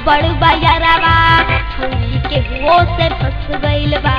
गड़बड़ बा यारावा छोड़ी के हुओ से फंस गइल बा।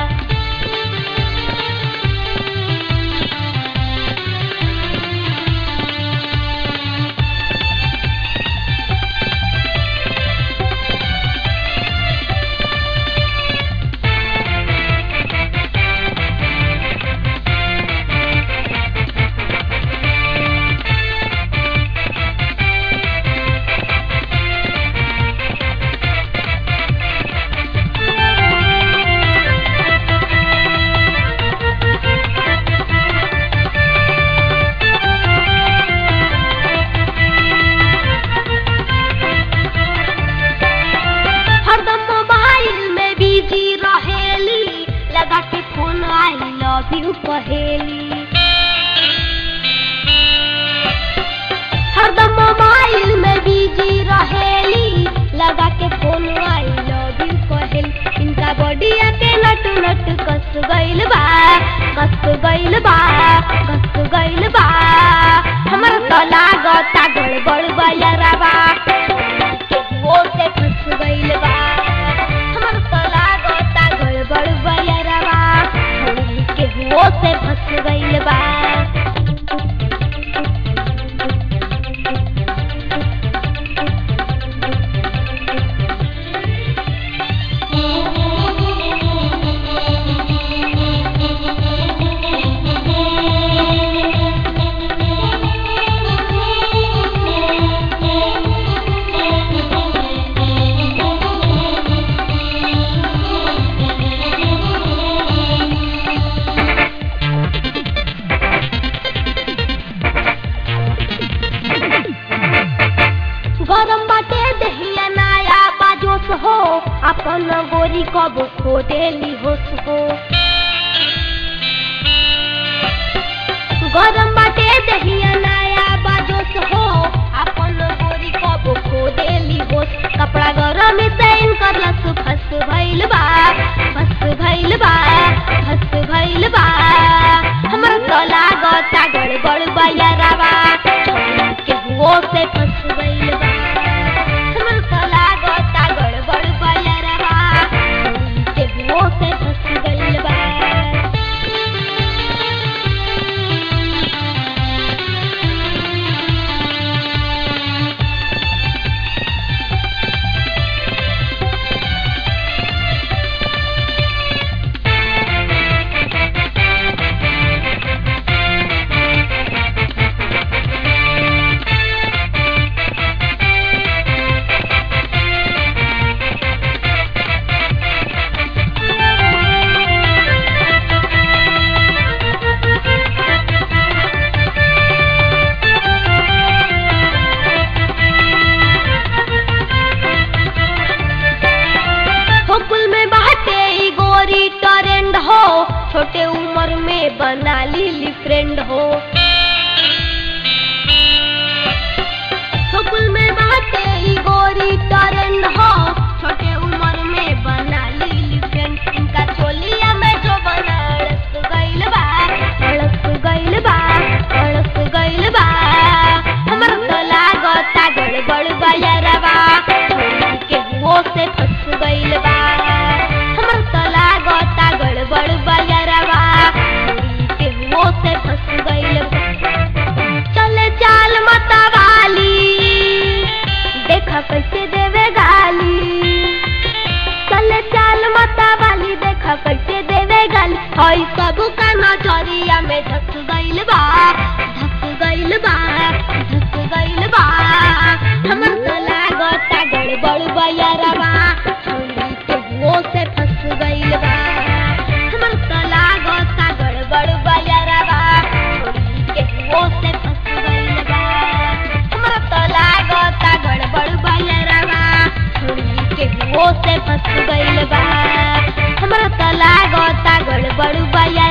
लगा के फोन आई लव यू कहेली हरदम मोबाइल में बिजी रहेली लगा के फोन आई लव यू कहेली। इनका बॉडिया के नट नट कस गइल बा कस गइल बा कस गइल बा। हमर तो लागता गड़बड़ बा यारावा के वो से फंस गइल बा। हमर तो लागता गड़बड़ बा यारावा के वो से फंस गइल बा। गरम बाटे दहिया नया बाजोस हो अपन गोरी कब खो देली होश हो। गरम बाटे दहिया नया बाजोस हो अपन गोरी कब खो देली होश। कपड़ा गरम से इनकर लस फस भइल बा फस भइल बा फस भइल बा। हमर तो लागता गड़बड़ बा यारावा के हुओ से फस गइल बा। हमर तो लागता गड़बड़ बा यारावा के हुओ से फस गइल बा। छोटे उम्र में बना ली फ्रेंड हो। स्कूल में बाटे ई गोरी ट्रेंड हो छोटे उम्र में बना ली फ्रेंड। इनका चोलिया में जो बना अड़स गइल बा अड़स गइल बा अड़स गइल बा। हमर तो लागता गड़बड़ बा यारावा के हुओ से फंस गइल बा। हमर तो लागता गड़बड़ बा यारावा के हुओ से फंस गइल बा। चले चाल मतवाली देखा कैसे देवे गाली। चले चाल मतवाली देखा कैसे देवे गाली। हई सब का नजरिया में धस गइल बा धस गइल बा धस गइल बा। हमर तो लागता गड़बड़ बा यारावा के हुओ से फंस गइल बा। हमर तो लागता गड़बड़ बा यारावा के हुओ से फंस गइल बा। हमर तो लागता गड़बड़ बा यारावा के हुओ से फंस गइल बा। हमर तो लागता गड़बड़ बा।